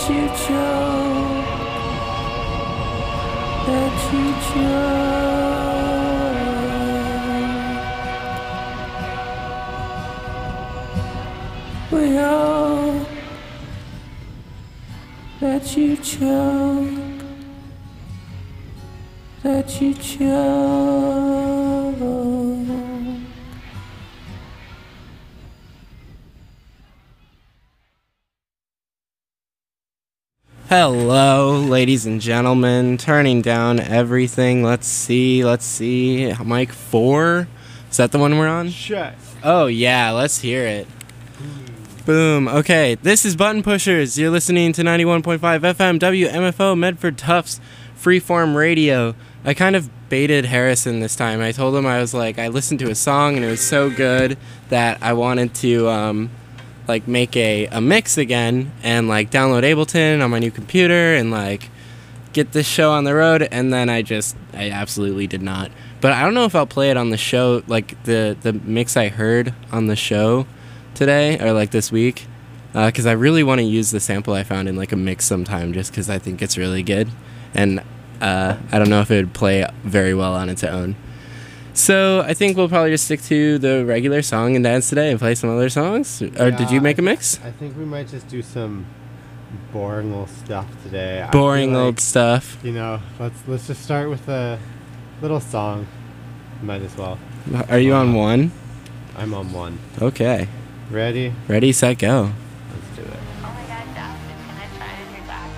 you chose, that you chose. We all that you chose, that you chose. Hello, ladies and gentlemen. Turning down everything. Let's see. Mic 4? Is that the one we're on? Check. Oh, yeah. Let's hear it. Boom. Okay. This is Button Pushers. You're listening to 91.5 FM WMFO Medford Tufts Freeform Radio. I kind of baited Harrison this time. I told him I listened to a song and it was so good that I wanted to make a mix again and download Ableton on my new computer and get this show on the road, and then I absolutely did not. But I don't know if I'll play it on the show, the mix I heard on the show today or this week, because I really want to use the sample I found in a mix sometime, just because I think it's really good, and I don't know if it would play very well on its own. So I think we'll probably just stick to the regular song and dance today and play some other songs. Or did you make a mix? I think we might just do some boring old stuff today. Boring old stuff. You know, let's just start with a little song. Might as well. Are you on 1? I'm on 1. Okay. Ready? Ready, set, go. Let's do it. Oh my god, Dustin, can I try on your back?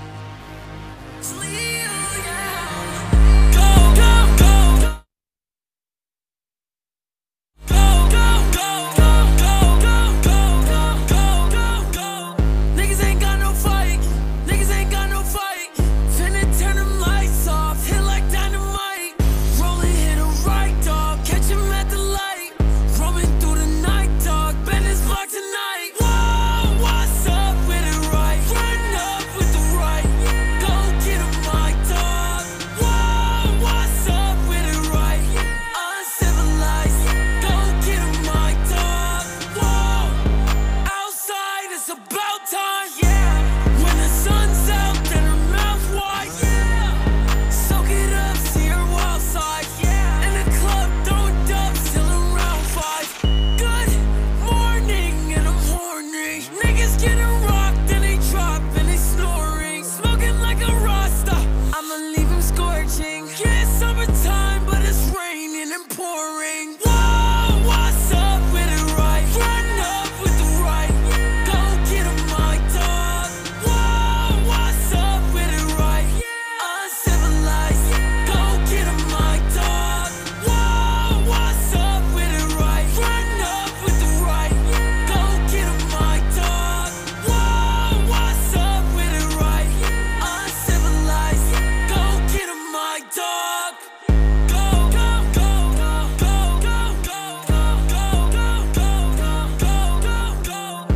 Niggas ain't got no fight. Niggas ain't got no fight. Finna turn them lights off. Hit like dynamite. Rolling, hit a right, dog. Catch him at the light. Roaming through the night, dog. Bend his block tonight. Whoa, what's up with it, right? Run up with the right. Go get him, my dog. Whoa, what's up with it, right? Uncivilized. Go get him, my dog. Whoa. Outside, it's about time. Yeah. When the sun's out, then her mouth wide. Yeah. Soak it up, see her wild side. Yeah. In the club, throwing dubs till around 5. Good morning, and I'm horny. Niggas getting rocked, and they drop, and they snoring. Smoking like a Rasta. I'ma leave him scorching. Yeah, it's summertime, but it's raining and pouring. Whoa, what's up with it, right? Run up with the right. Go get him, my dog. Whoa, what's up with it, right? Uncivilized. Go get him, my dog. Whoa, what's up with it, right? Run up with the right. Go get him, my dog. Whoa, what's up with it, right? Uncivilized. Go get him, my dog. Go, go, go, go, go, go, go, go, go, go, go, go, go,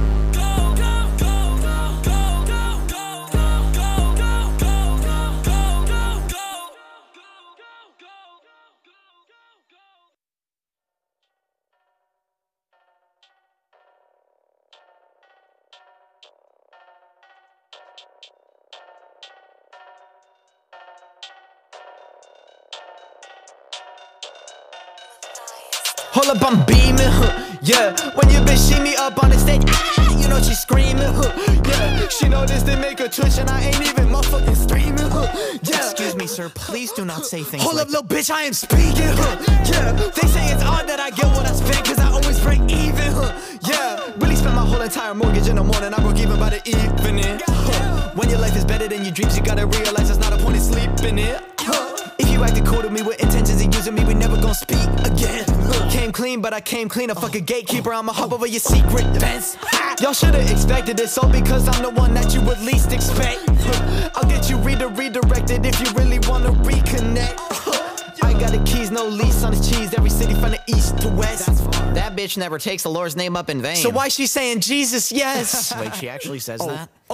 Hold up, I'm beaming, yeah. When your bitch see me up on the stage, you know she screaming, yeah. She know this they make her twitch and I ain't even motherfucking streaming, yeah. Excuse me, sir, please do not say things Hold like up, little bitch, I am speaking, yeah. They say it's odd that I get what I spend, cause I always break even, yeah. Really spend my whole entire mortgage in the morning, I broke even by the evening, When your life is better than your dreams, you gotta realize there's not a point in sleeping it, If you acted cool to me with intentions of using me, we never gon' speak again. Came clean, but I came clean. A fucking gatekeeper, I'ma hop over your secret fence. Y'all should've expected this, all because I'm the one that you would least expect. I'll get you redirected if you really wanna reconnect. I got the keys, no lease on his cheese. Every city from the east to west. that bitch never takes the Lord's name up in vain. So why she saying Jesus, yes? Wait, she actually says that? Oh,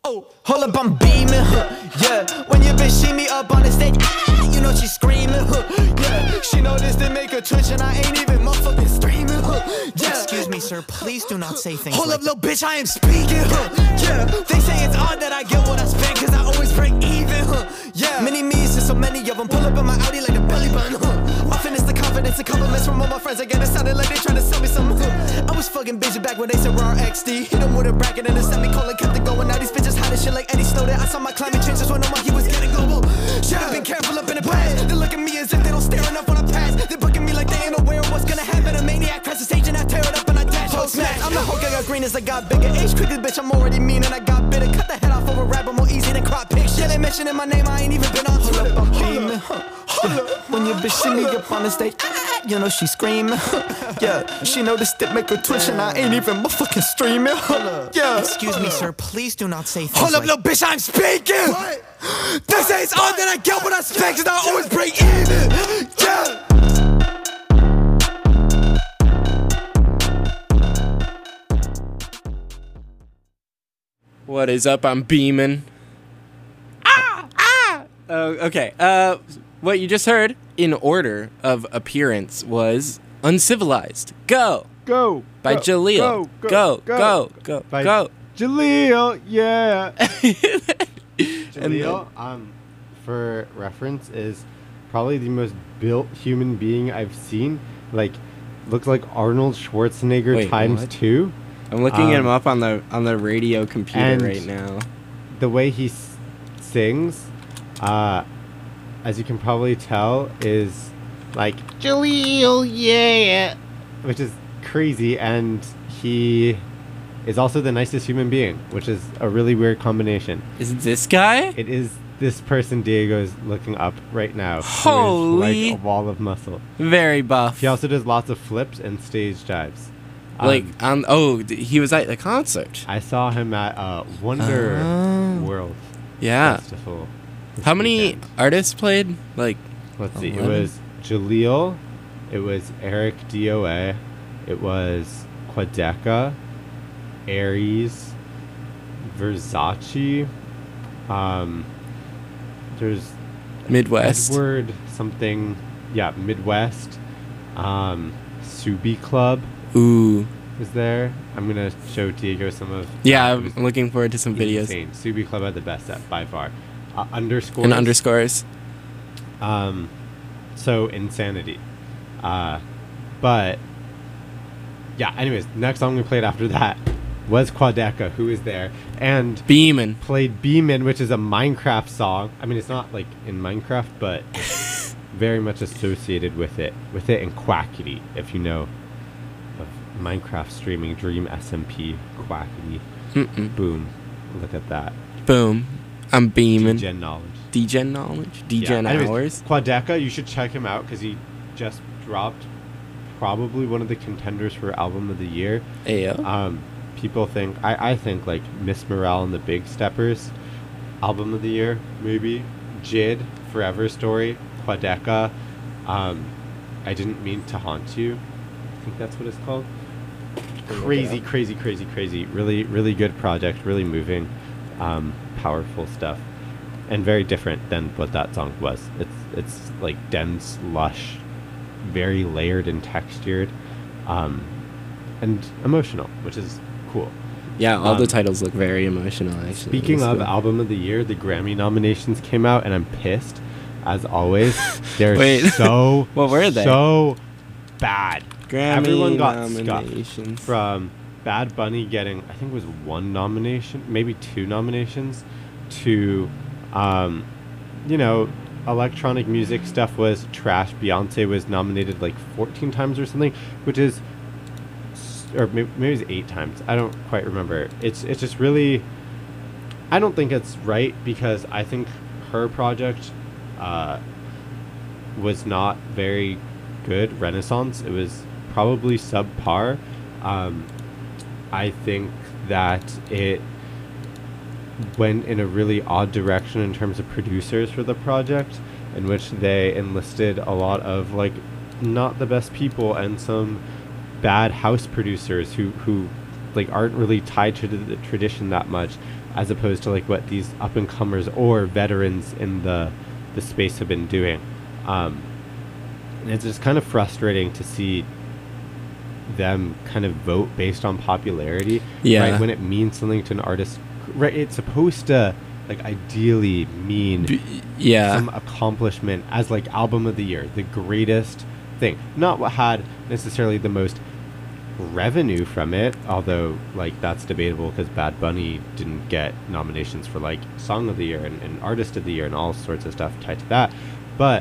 Oh, hold up, I'm beaming, yeah. When your bitch see me up on the stage, you know she screaming, yeah. She noticed it make her twitch and I ain't even motherfucking streaming, yeah. Excuse me, sir, please do not say things Hold like up, little bitch, I am speaking, yeah. They say it's odd that I get what I spend, cause I always break even, yeah. Many me's and so many of them pull up in my Audi like a belly button, Often it's the confidence and compliments from all my friends. Again, it sounded like they trying to sell me some, I was fucking busy back when they said we're XD. Hit them with a bracket and a semicolon, kept it going. Now these bitches hot as shit like Eddie Snowden. I saw my climate change just when no monkey was getting global. Should've been careful up in the past. They look at me as if they don't stare enough when I pass. They're booking me like they ain't aware of what's gonna happen. A maniac crashes stage and I tear it up and I dash. Oh snap, I'm the Hulk, I got green as I got bigger. Age quickly, bitch, I'm already mean and I got bitter. Cut the head off of a rapper more easy than crop pictures. Yeah, they mentioning my name, I ain't even been on Twitter. I'm beaming, when your bitch see me up on the stage, you know she screaming. Yeah, she noticed it make her twitch and I ain't even motherfucking streaming. Yeah. Excuse me, sir, please do not say things Hold up, like little bitch, I'm speaking. They say it's odd that I get what I spend, cause I always break even. Yeah. What is up? I'm beaming. Okay. What you just heard in order of appearance was Uncivilized. Go. Go. By go, Jaleel. Go. By Go. Jaleel, yeah. And Jaleel, for reference, is probably the most built human being I've seen. Like, looks like Arnold Schwarzenegger Wait, times what? 2. I'm looking him up on the radio computer and right now. The way he sings, as you can probably tell, is like Jaleel, yeah, which is crazy, and he is also the nicest human being, which is a really weird combination. Is it this guy? It is this person Diego is looking up right now. Holy. Like a wall of muscle. Very buff. He also does lots of flips and stage dives. He was at the concert. I saw him at Wonder World Yeah. Festival. this How many weekend. artists played? Like, Let's see. 11? It was Jaleel. It was Eric DOA. It was Quadeca, Aries, Versace. There's Midwest. Edward something. Yeah, Midwest. Subi Club Ooh. is there. I'm gonna show Diego some of. Yeah, it was I'm looking forward to some videos. insane. Subi Club had the best set by far. Underscores. And underscores. So Insanity. But yeah, anyways, next song we played after that was Quadeca, who is there, and Beamin'. played Beamin', which is a Minecraft song. I mean, it's not like in Minecraft, but it's very much associated with it and Quackity, if you know of Minecraft streaming, Dream SMP, Quackity. Boom. Look at that. Boom. I'm beaming. Gen knowledge. Degen knowledge. Degen Anyways, hours. Quadeca, you should check him out because he just dropped probably one of the contenders for album of the year. Ayo. People think I think like Miss Morale and the Big Steppers album of the year, maybe. Jid, Forever Story, Quadeca, I Didn't Mean to Haunt You. I think that's what it's called. Crazy. Really good project, really moving, powerful stuff. And very different than what that song was. It's like dense, lush, very layered and textured, and emotional, which is cool. Yeah, all the titles look very emotional, actually. Speaking of album of the year, the Grammy nominations came out, and I'm pissed, as always. They're Wait. so What were they? So bad. Grammy Everyone got nominations. scuffed from Bad Bunny getting, I think it was 1 nomination, maybe 2 nominations, to electronic music stuff was trash. Beyonce was nominated like 14 times or something, which is, or maybe it was 8 times. I don't quite remember. It's just really, I don't think it's right because I think her project was not very good. Renaissance. It was probably subpar. I think that it went in a really odd direction in terms of producers for the project, in which they enlisted a lot of like not the best people and some bad house producers who like aren't really tied to the tradition that much. as opposed to like what these up and comers or veterans in the space have been doing. And it's just kind of frustrating to see them kind of vote based on popularity, right? When it means something to an artist, right? It's supposed to like ideally mean some accomplishment as like album of the year, the greatest thing, not what had necessarily the most revenue from it, although like that's debatable because Bad Bunny didn't get nominations for like Song of the Year and Artist of the Year and all sorts of stuff tied to that. But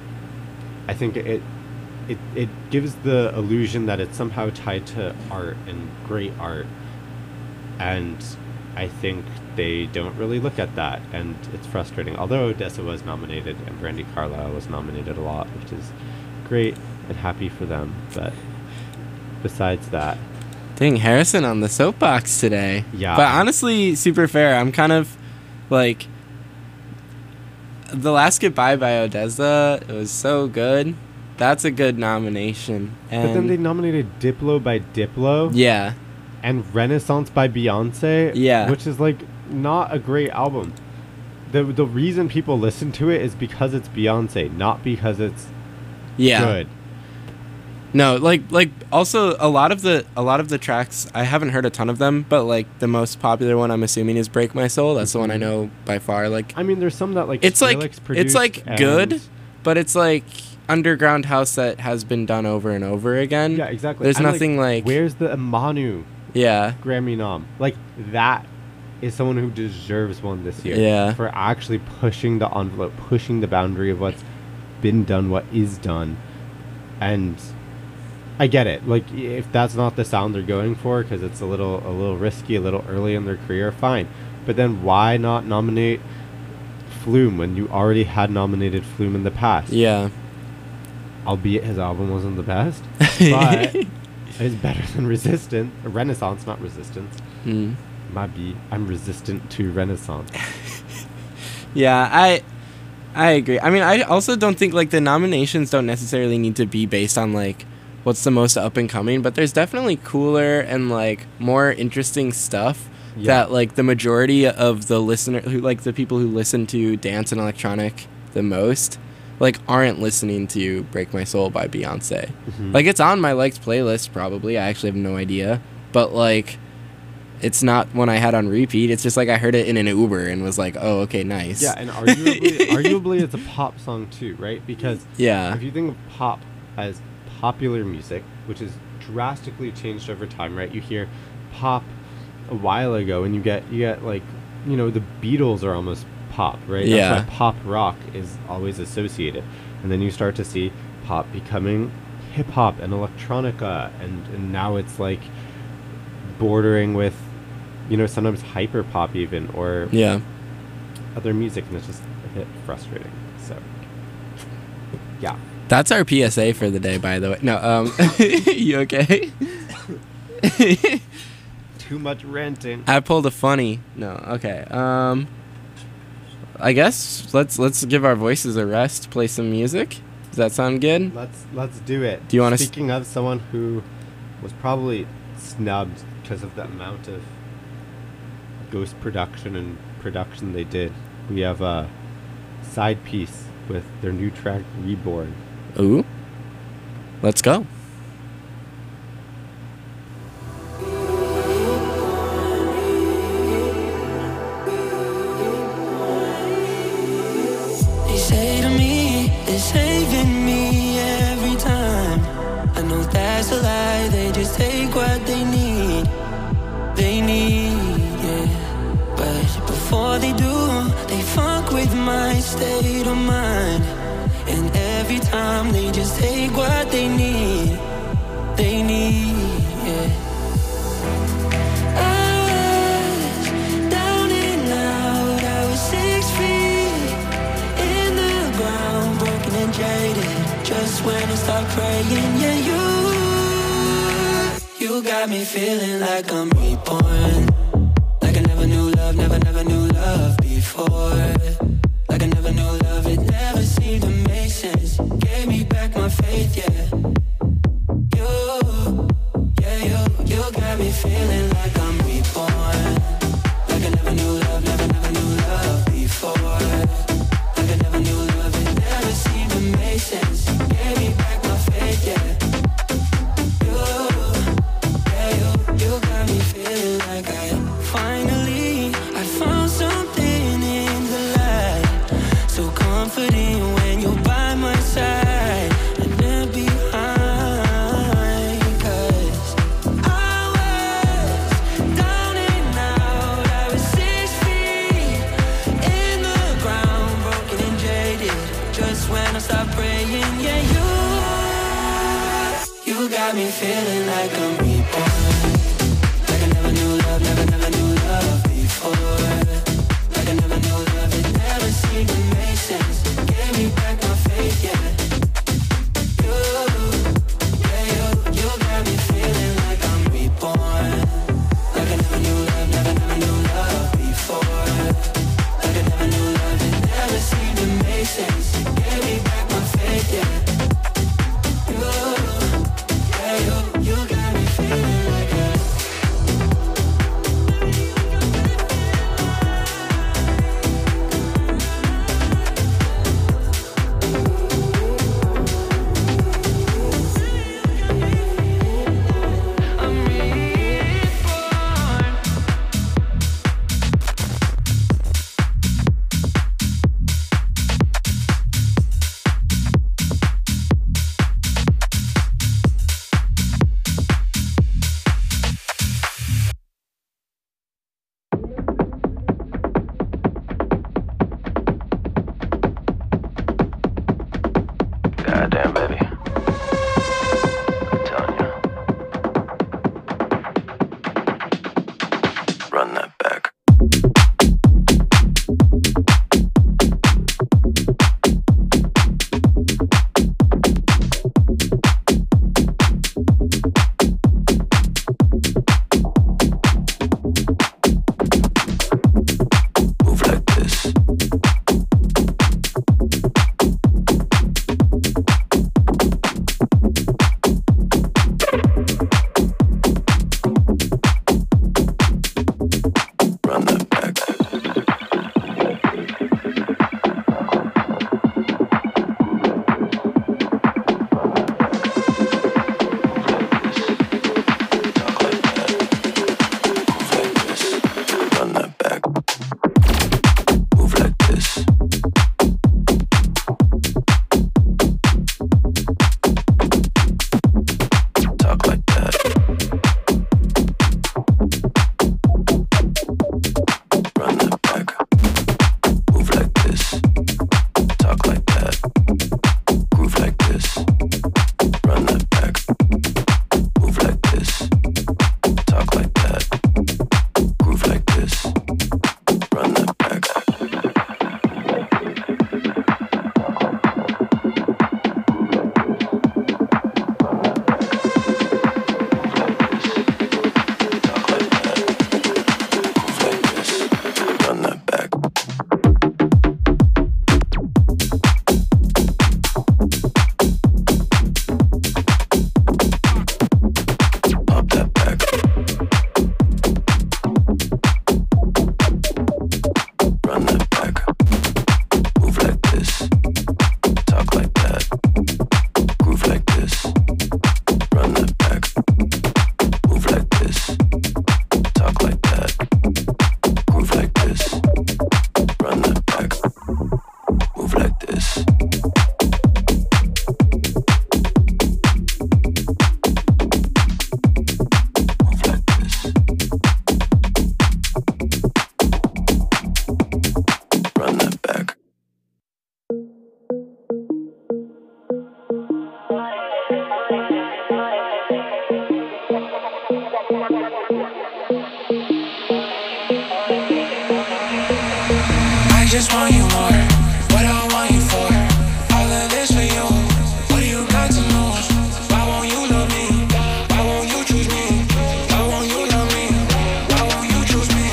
I think it gives the illusion that it's somehow tied to art and great art, and I think they don't really look at that, and it's frustrating. Although Odessa was nominated and Brandi Carlile was nominated a lot, which is great and happy for them, but besides that, dang, Harrison on the soapbox today. Yeah. But honestly, super fair. I'm kind of like, The Last Goodbye by Odessa, it was so good. That's a good nomination. And but then they nominated Diplo by Diplo. Yeah. And Renaissance by Beyonce. Yeah. Which is like not a great album. The reason people listen to it is because it's Beyonce, not because it's good. No, like also a lot of the tracks, I haven't heard a ton of them, but like the most popular one I'm assuming is Break My Soul. That's the one I know by far. Like, I mean, there's some that like it's like produced it's like good, but it's like underground house that has been done over and over again. Yeah, exactly. There's and nothing like where's the Imanu Grammy nom? Like that is someone who deserves one this year. Yeah. For actually pushing the envelope, pushing the boundary of what's been done, what is done. And I get it. Like, if that's not the sound they're going for, because it's a little risky, a little early in their career, fine. But then why not nominate Flume when you already had nominated Flume in the past? Yeah. Albeit his album wasn't the best, but it's better than Renaissance, not Resistance. I'm resistant to Renaissance. Yeah, I agree. I mean, I also don't think like the nominations don't necessarily need to be based on like what's the most up and coming, but there's definitely cooler and like more interesting stuff that like the majority of the listener who like the people who listen to dance and electronic the most like aren't listening to Break My Soul by Beyonce. Like, it's on my liked playlist probably. I actually have no idea, but like it's not one I had on repeat. It's just like I heard it in an Uber and was like, oh, okay, nice. Yeah, and arguably it's a pop song too, right? Because if you think of pop as popular music, which has drastically changed over time, right? You hear pop a while ago and you get like, you know, the Beatles are almost pop, right? That's why pop rock is always associated. And then you start to see pop becoming hip hop and electronica, and now it's like bordering with, you know, sometimes hyper pop even, or other music, and it's just a bit frustrating. So yeah. That's our PSA for the day, by the way. No, you okay? Too much ranting. I pulled a funny. No, okay. I guess let's give our voices a rest. Play some music. Does that sound good? Let's do it. Do you want to? Speaking of someone who was probably snubbed because of the amount of ghost production and production they did, we have a side piece with their new track Reborn. Ooh, let's go. They say to me, they're saving me every time. I know that's a lie, they just take what they need. Yeah. But before they do, they fuck with my state of mind. And every time they just take what they need, yeah. I was down and out, I was 6 feet in the ground, broken and jaded, just when I stopped praying. Yeah, you got me feeling like I'm reborn, like I never knew love, never knew love before. Like I never knew love, it never seemed to make sense. Gave me back my faith, yeah. You got me feeling like I'm reborn, like I never knew love. me feeling like I'm reborn. Like I never knew love, never knew love before. Like I never knew love, it never seemed to make sense. Gave me back my faith, yeah. You got me feeling like I'm reborn. Like I never knew love, never knew love before. Like I never knew love, it never seemed to make sense. Gave me back my faith, yeah. You got me feeling like goddamn, baby. I'm telling you. Run that back. Move like this. Run that back. Talk like that. Move like this. Run that back. Move like this. Talk like that. Run that back. Move like this. Talk like that. Groove like this. Run that back. Move like this. Talk like that. Groove like this. Run that back. Talk like that. Move like this. Run that back. Pop that back. Run that back. Move like this. Talk like that. Groove like this. Run that back. Move like this. Talk like that. Groove like this. Run that back. Move like this. Move like this. Run that back. I just want you more. What I want you for? All of this for you. What do you got to lose? Why won't you love me? Why won't you choose me? Why won't you love me? Why won't you choose me?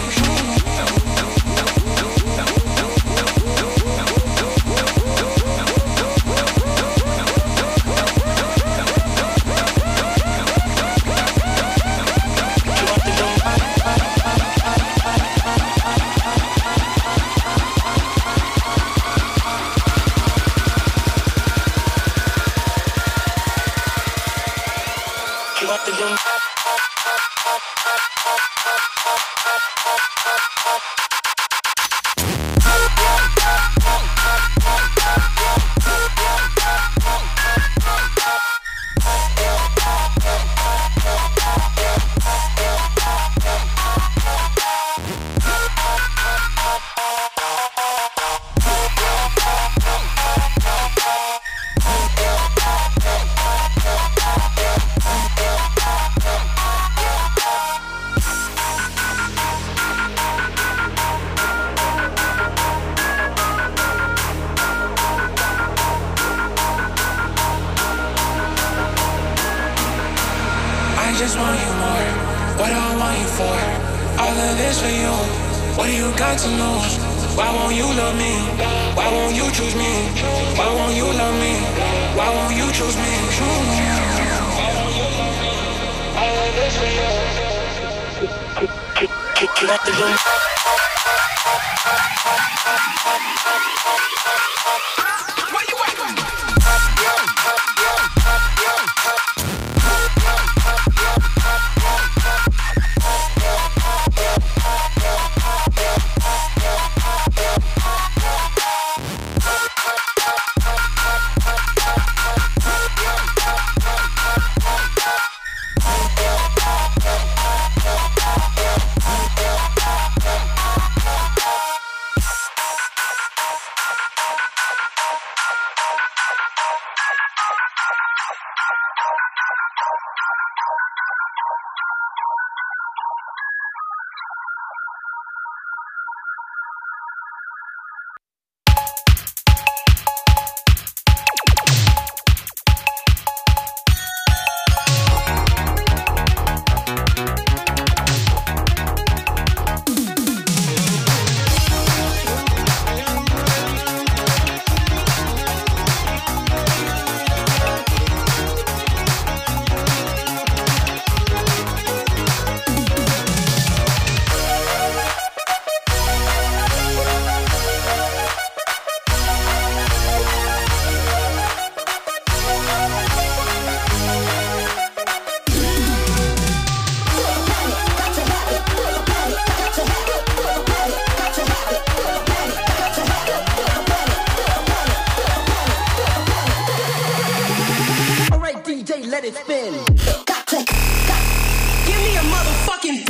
just want you more. What do I want you for? All of this for you. What do you got to lose? Why won't you love me? Why won't you choose me? Why won't you love me? Why won't you choose me? All of this for you. Let the room. Where you at? Let it spin. Give me a motherfucking.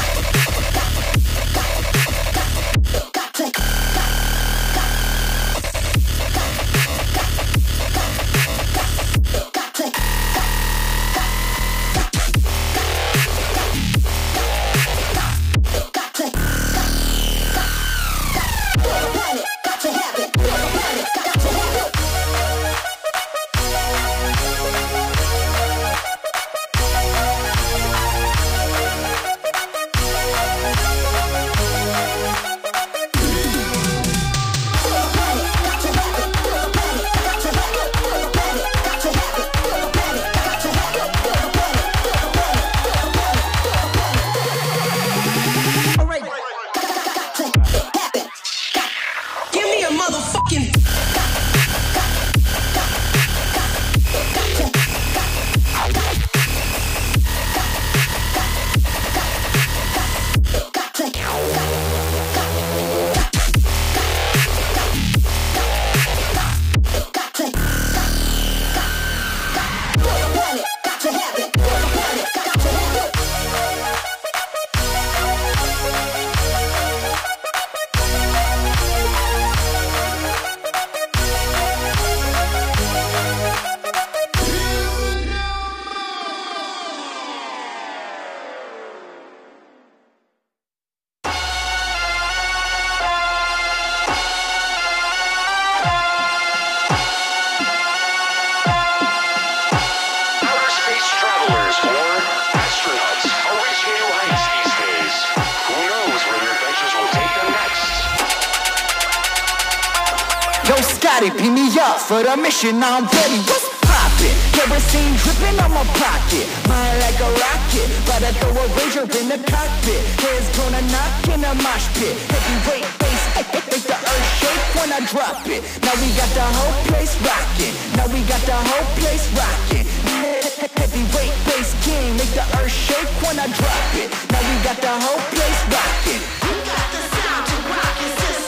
Beat me up for the mission, I'm ready. What's poppin'? Kerosene drippin' on my pocket. Mine like a rocket, but I throw a ranger in the cockpit. Heads gonna knock in a mosh pit. Heavyweight bass, make the earth shake when I drop it. Now we got the whole place rockin'. Now we got the whole place rockin'. Heavyweight bass king, make the earth shake when I drop it. Now we got the whole place rockin'. We got the sound to rock your system.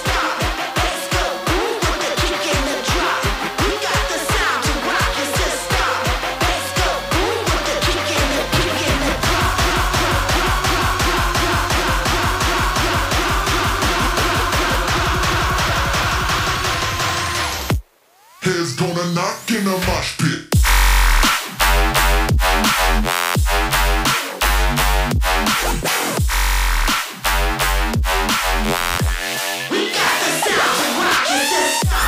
Heads gonna knock in a mosh pit. We got the sound to rock your system.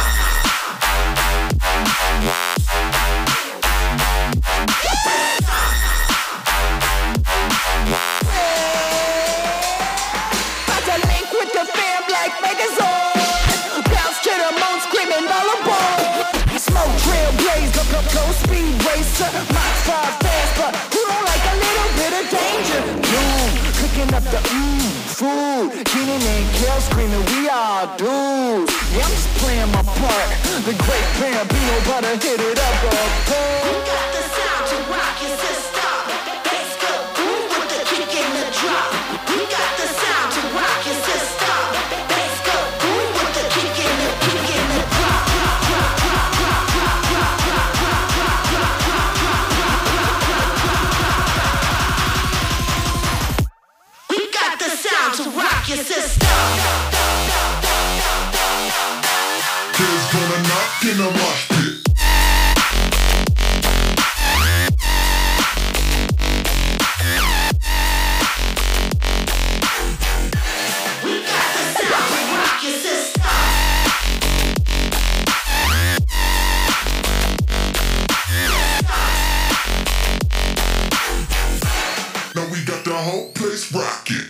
racer, Mach 5 fast, but who don't like a little bit of danger? Doom, cooking up the food. Keenan and Kel screaming, we are dudes. Yeah, I'm just playing my part. The great Bambino, but I hit it up, We got the sound to rock your sister. Bass go boom with the kick in the drop. We got the sound to rock your sister. Bass go boom with the kick in the drop. We got the sound to rock your sister. Kids gonna knock in a mosh pit. We got the sound to rock your sister. Now we got the whole place rocking.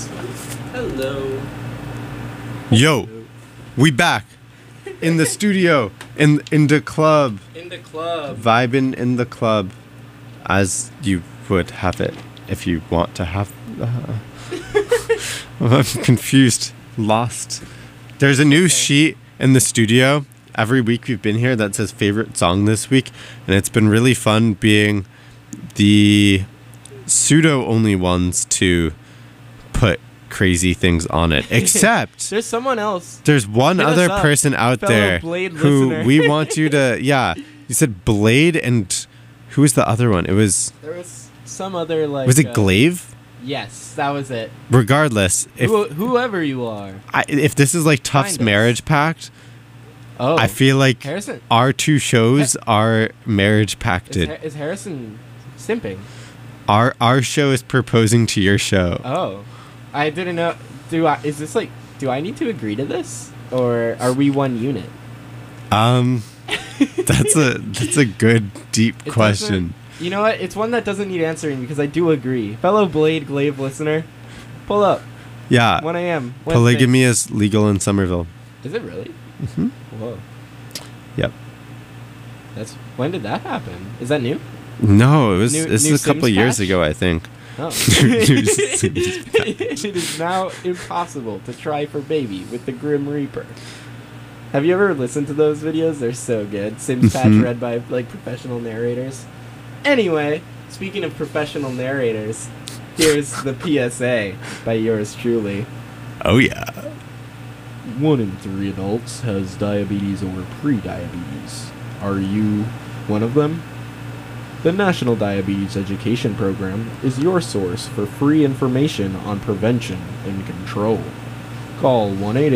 That's funny. Hello. Yo, we back in the studio, in the club, In the club. vibing in the club, as you would have it if you want to have. I'm confused, lost. There's a new sheet in the studio every week we've been here that says favorite song this week, and it's been really fun being the pseudo only ones to put crazy things on it, except There's someone else. there's one Hit us other up, person out fellow there Blade who listener. we want you to. Yeah, you said Blade, and who was the other one? It was There was some other like. was it Glaive? Yes, that was it. Regardless, if Whoever you are. if this is like Tufts Find us. Marriage Pact, Oh. I feel like Harrison. our two shows are marriage pacted. Is Harrison simping? Our show is proposing to your show. Oh, I didn't know. Is this like? Do I need to agree to this, or are we one unit? That's a good deep It question. doesn't- You know what? It's one that doesn't need answering because I do agree. Fellow Blade Glaive listener, pull up. Yeah, 1 a.m. Wednesday. polygamy is legal in Somerville. Is it really? Hmm. Whoa. Yep. When did that happen? Is that new? No, it was. New This is a couple Sims years patch? ago, I think. Oh. New Sims It is now impossible to try for baby with the Grim Reaper. Have you ever listened to those videos? They're so good. Sims patch Mhm. read by like professional narrators. Anyway, speaking of professional narrators, here's the PSA by yours truly. Oh yeah. 1 in 3 adults has diabetes or pre-diabetes. Are you one of them? The National Diabetes Education Program is your source for free information on prevention and control. Call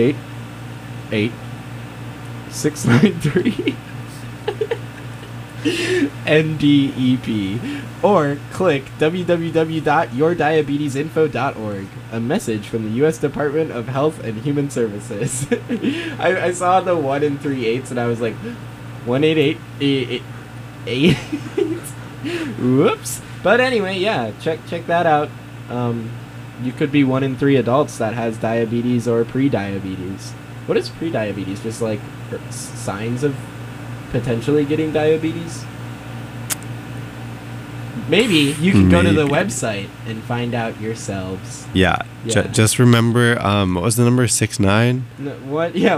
1-888-693 NDEP or click www.yourdiabetesinfo.org. A message from the U.S. Department of Health and Human Services. I saw the 1 in 3 eights and I was like, 18888. Whoops. But anyway, yeah, check that out. You could be 1 in 3 adults that has diabetes or pre-diabetes. What is pre-diabetes? Just like signs of potentially getting diabetes? Maybe you can go to the website and find out yourselves. Yeah. Yeah. Just remember, what was the number? 69? No, what? Yeah,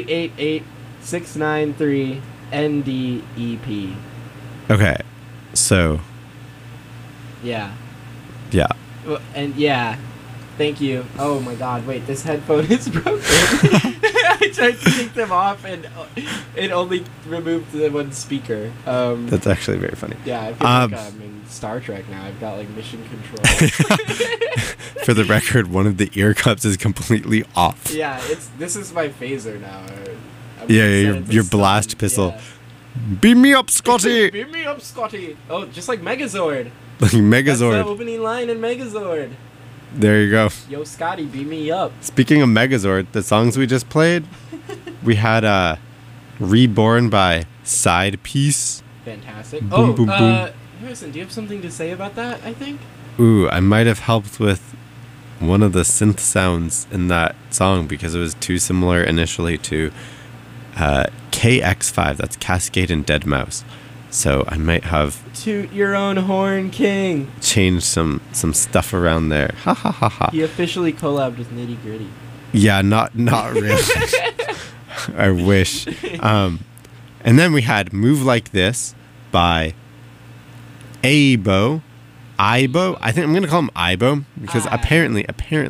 1-888-693 NDEP. Okay. So, Yeah. yeah. Well, and yeah, thank you. Oh my god, wait, this headphone is broken. I tried to take them off and it only removed the one speaker. That's actually very funny. Yeah, I feel like I'm in Star Trek now. I've got like mission control. For the record, one of the ear cups is completely off. Yeah, this is my phaser now. I'm Yeah, set your it to your stun, blast pistol. yeah. Beam me up, Scotty! Beam me up, Scotty! Oh, just like Megazord. Like That's the Megazord. opening line in Megazord. There you go. Yo, Scotty, beam me up. Speaking of Megazord, the songs we just played, we had Reborn by Side Piece. Fantastic. Boom, boom, boom. Harrison, do you have something to say about that, I think? Ooh, I might have helped with one of the synth sounds in that song because it was too similar initially to KX5, that's Cascade and Deadmau5. So I might have Toot your own horn, King. changed some stuff around there. Ha ha ha ha. He officially collabed with Nitty Gritty. Yeah, not really. I wish. And then we had Move Like This by Aibo. I think I'm going to call him Aibo because apparently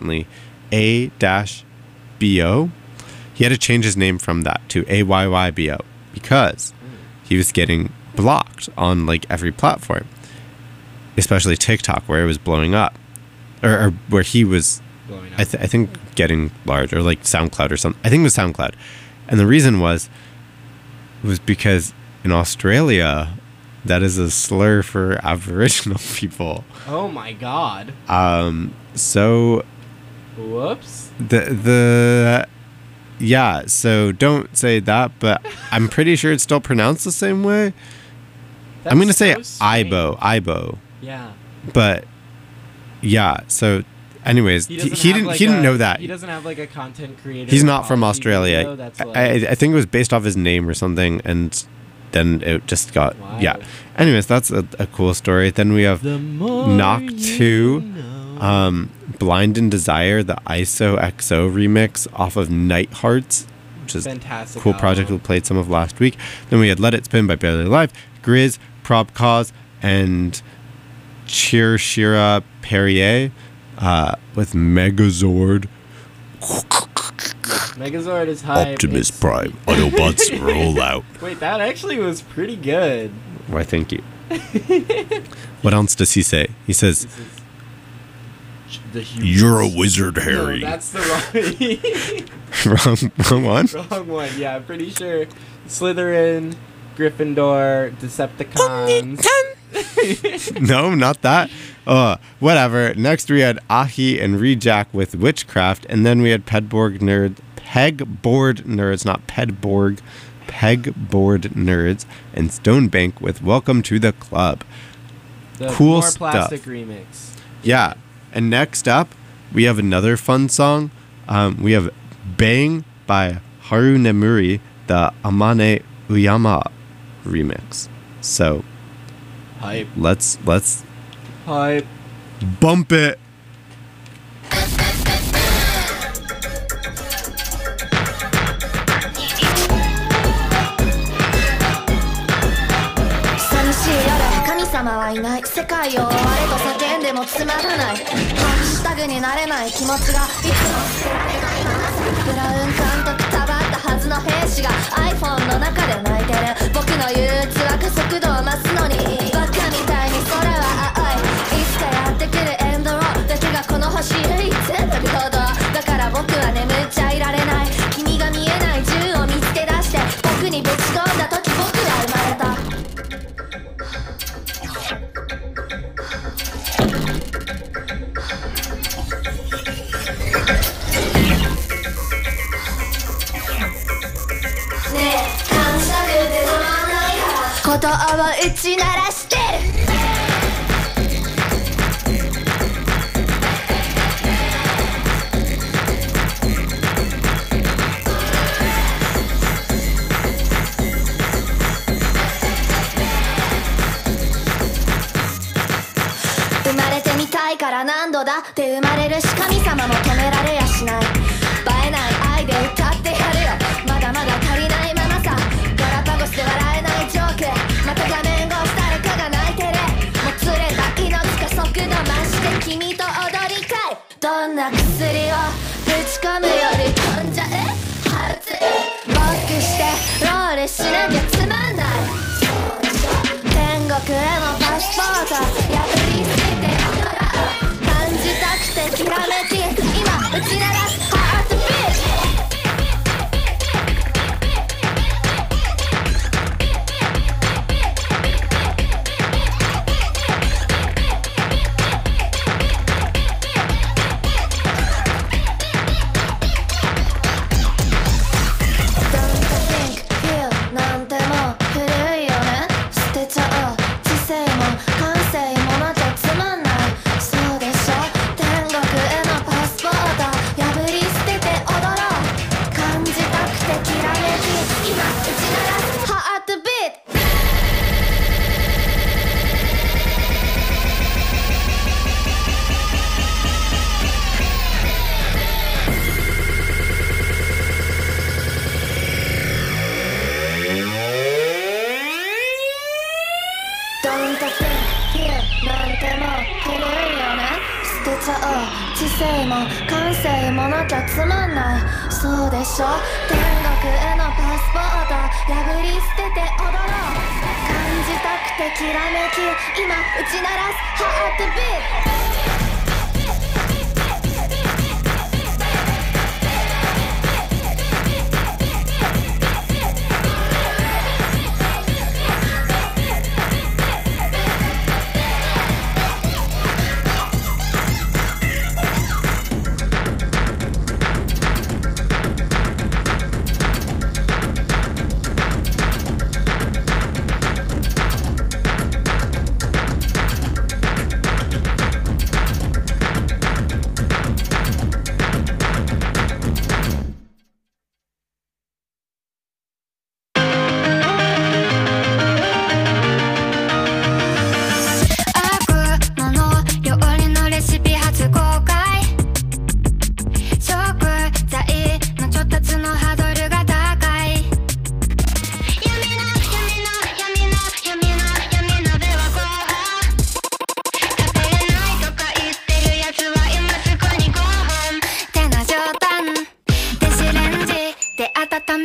A-B-O. He had to change his name from that to AYYBO because he was getting blocked on like every platform, especially TikTok where it was blowing up, or where he was Blowing up. I think getting large, or like SoundCloud or something. I think it was SoundCloud. And the reason was because in Australia, that is a slur for Aboriginal people. Oh my god. So Whoops. Yeah, so don't say that, but I'm pretty sure it's still pronounced the same way. I'm going to say so strange. Aibo. Yeah. But yeah, so Anyways, he didn't know that. He doesn't have like a content creator. He's not from Australia. That's like, I think it was based off his name or something, and then it just got yeah. Anyways, that's a cool story. Then we have Knock 2, Blind in Desire, the ISO XO remix off of Night Hearts, which is fantastic. A cool project we played some of last week. Then we had Let It Spin by Barely Alive, Grizz, Prob Cause, and Shira Perrier with Megazord. Megazord is hype. Optimus Prime, Autobots roll out. Wait, that actually was pretty good. Why, thank you. What else does he say? He says, "You're a wizard, Harry." No, that's the wrong one? Wrong one, yeah, I'm pretty sure. Slytherin, Gryffindor, Decepticons. No, not that. Whatever. Next we had Ahi and Rejack with Witchcraft, and then we had Pegboard Nerds, not Pedborg, Pegboard Nerds, and Stonebank with Welcome to the Club. The cool more stuff. Plastic remix. Yeah. And next up, we have another fun song. We have Bang by Haru Nemuri, the Amane Uyama remix. So, hype. Let's hype. Bump it. 様はいない世界を終われと叫んでもつまらないハッシュタグになれない気持ちがいつも捨てられないブラウン管とくたばったはずの兵士が iPhone の中で泣いてる僕の憂鬱は加速度を増すのにバカみたいに空は青いいつかやってくるエンドロールだけがこの星唯一の平等だから僕は眠っちゃいられない君が見えない銃を見つけ出して僕にぶち込んだ時僕は生まれたことを打ち鳴らしてる生まれてみたいから何度だって生まれるし神様も止められやしない映えない愛で歌ってやるよまだまだ足りないままさガラパゴスで笑えないジョークまた画面越し誰かが泣いてるもつれた命加速度増して君と踊りたいどんな薬をぶち込むより飛んじゃえハルツロックしてロールしなきゃつまんない天国へのパスポート破り捨てて感じたくてきらめき今打ち鳴らすハートビート知性も感性もなきゃつまんないそうでしょ天国へのパスポート破り捨てて踊ろう感じたくてきらめき今打ち鳴らすハートビート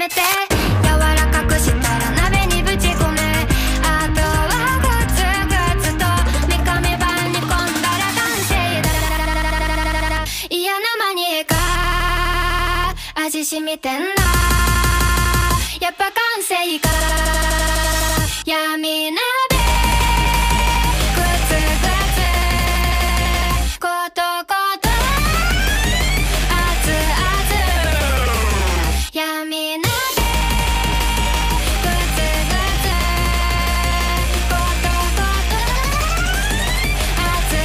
めて柔らかくしたら鍋にぶち込めあとはグツグツと三日版に込んだら完成だ嫌なマニアか味しみてんなやっぱ完成か闇鍋グツグツことこと熱々闇鍋グツグツことこと熱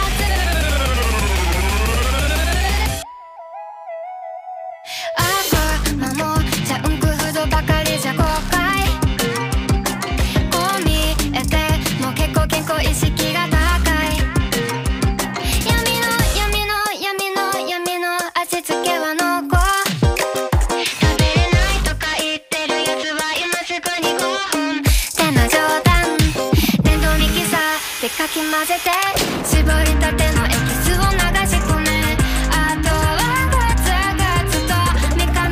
々悪魔もジャンクフードばかりじゃ後悔こう見えても結構健康意識が高い闇の味付けは濃厚食べれないとか言ってるやつは今すぐに5本ってな冗談電動ミキサーでかき混ぜて絞りたてのエキスを流し込めあとはグツグツと三日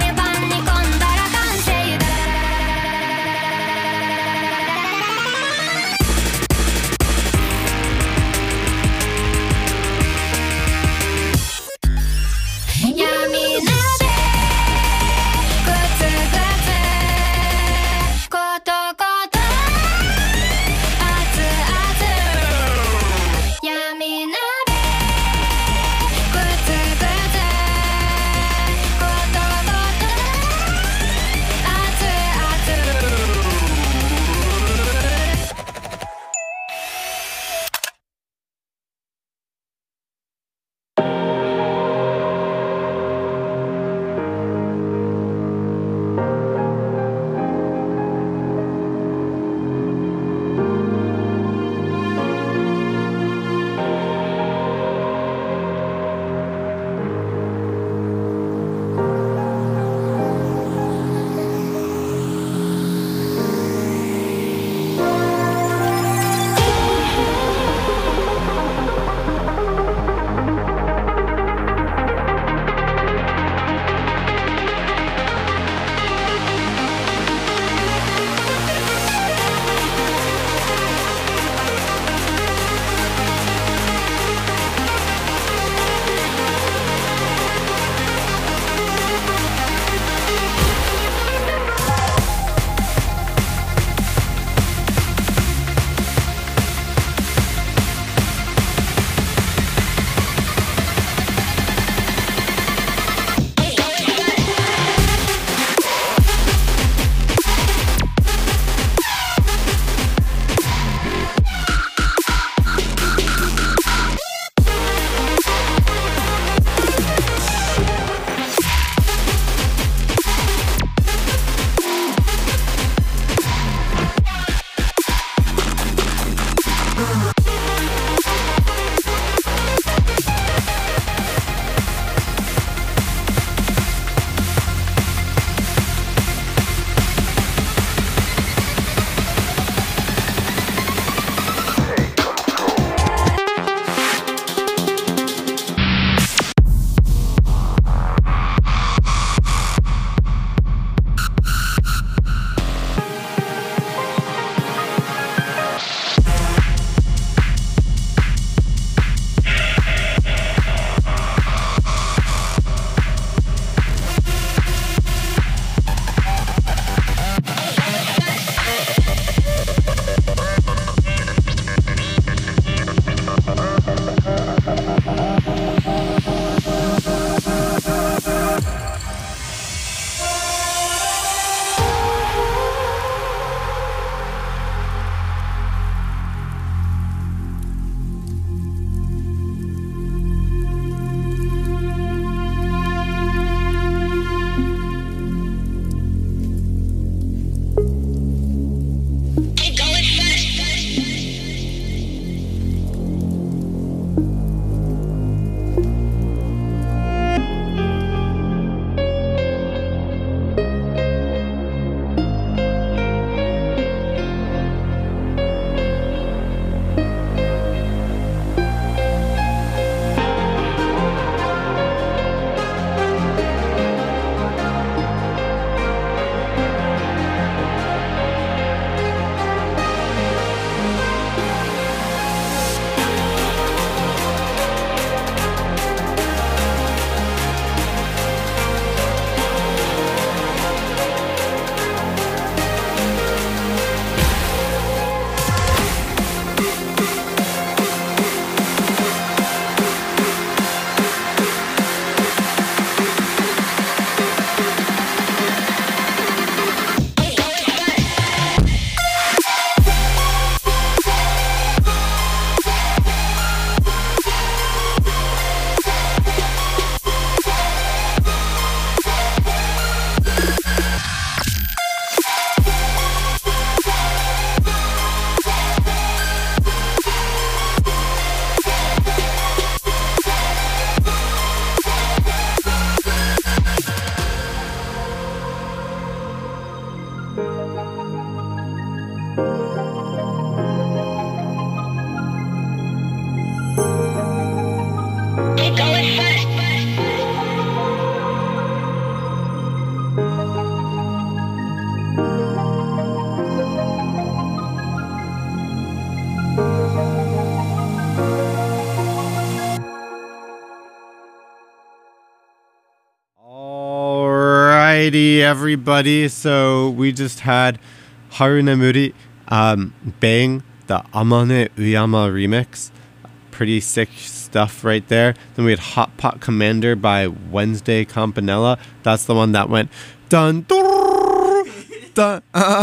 Alrighty, everybody. So we just had Harunamuri bang the Amane Uyama remix. Pretty sick stuff right there. Then we had Hot Pot Commander by Wednesday Campanella. That's the one that went dun dun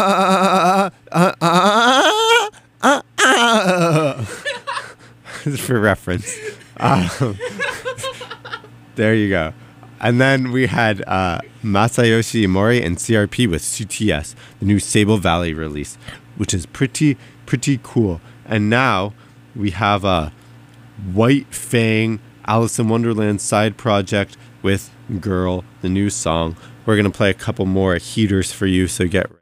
for reference. There you go. And then we had Masayoshi Mori and CRP with CTS, the new Sable Valley release, which is pretty cool. And now we have a White Fang Alice in Wonderland side project with Girl, the new song. We're going to play a couple more heaters for you, so get ready.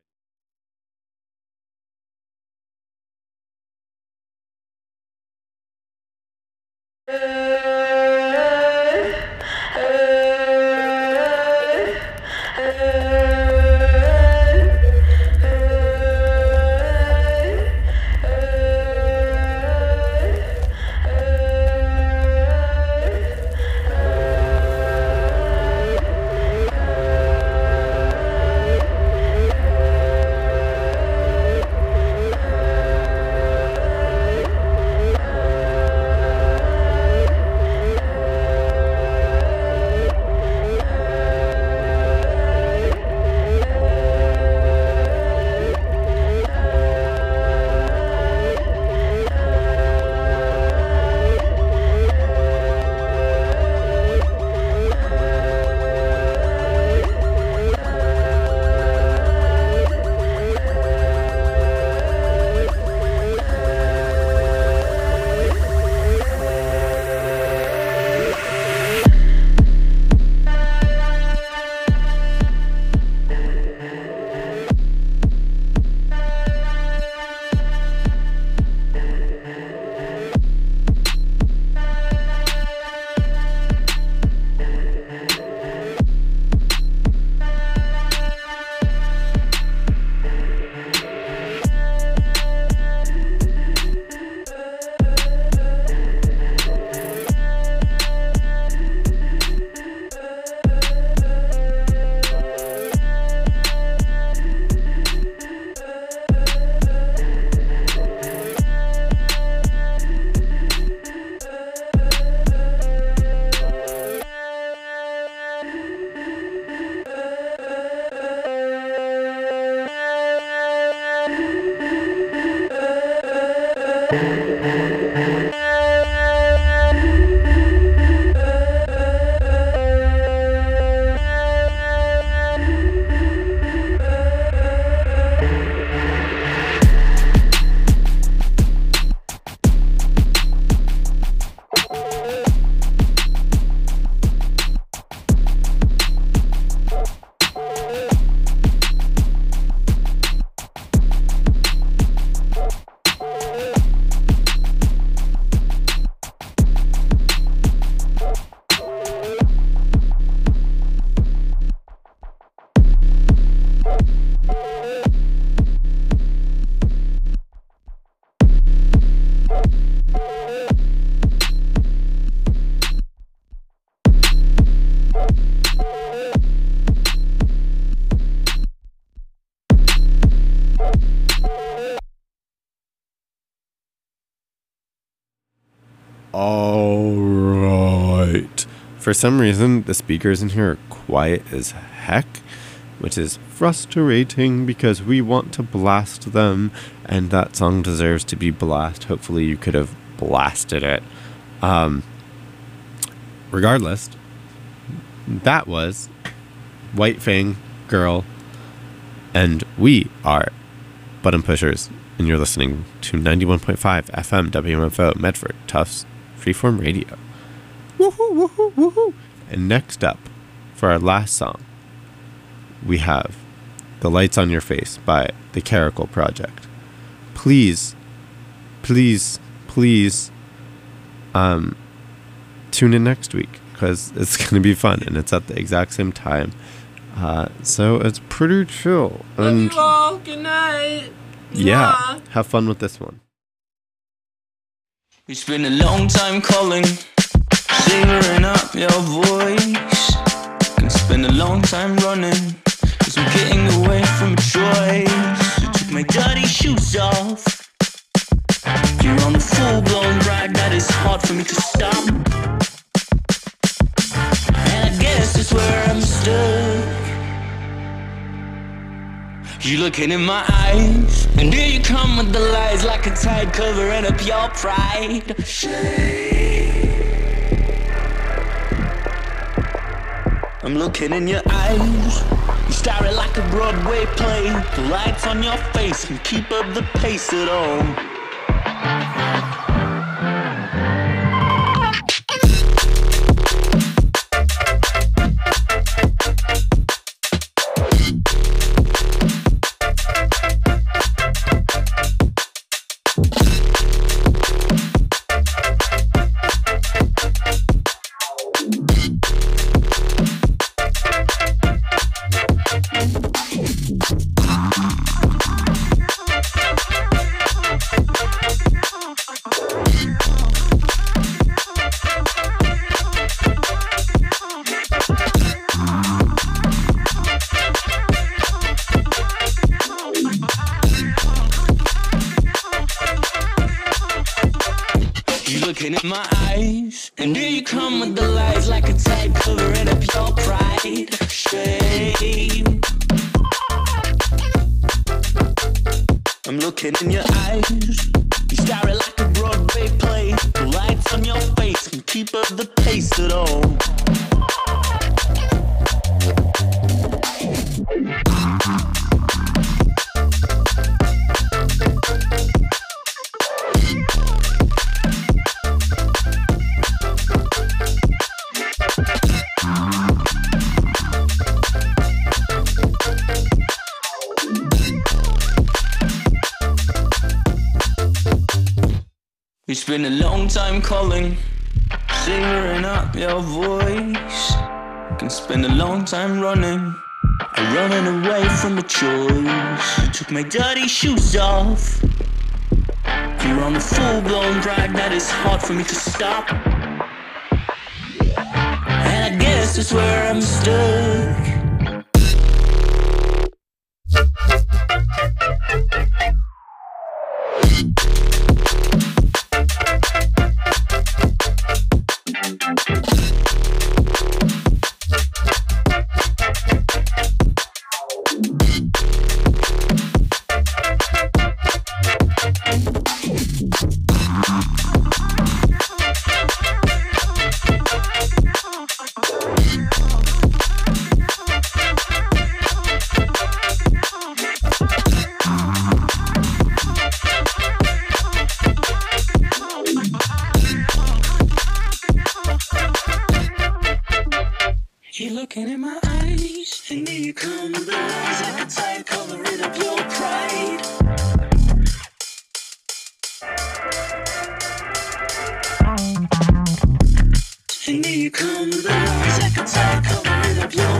Alright. For some reason, the speakers in here are quiet as heck, which is frustrating because we want to blast them, and that song deserves to be blasted. Hopefully you could have blasted it. Regardless, that was White Fang, Girl, and we are Button Pushers, and you're listening to 91.5 FM WMFO Medford Tufts Freeform Radio. Woohoo, woohoo, woohoo! And next up, for our last song, we have The Lights on Your Face by the Caracal Project. Please, please, please, tune in next week, because it's going to be fun, and it's at the exact same time. So it's pretty chill. Love you all. Good night. Yeah, Mwah. have fun with this one. It's been a long time calling, savoring up your voice. It's been a long long time running, 'cause I'm getting away from a choice. I took my dirty shoes off. You're on a full-blown ride that is hard for me to stop. And I guess that's where I'm stuck. You're looking in my eyes, and here you come with the lies, like a tide covering up your pride. I'm looking in your eyes, you stare it like a Broadway play. The lights on your face can keep up the pace at all. Looking in my eyes, and here you come with the lies, like a tide covering up your pride. Shame. I'm looking in your eyes, you stare it like a Broadway play. The lights on your face can keep up the pace at all. It's been a long time calling, savoring up your voice. Can spend a long time running, running away from a choice. You took my dirty shoes off. You're on a full-blown ride that is hard for me to stop. And I guess that's where I'm stuck. You're looking in my eyes, and here you come with the lies, like a tide covering up your pride. And here you come with the lies, like a tide covering up your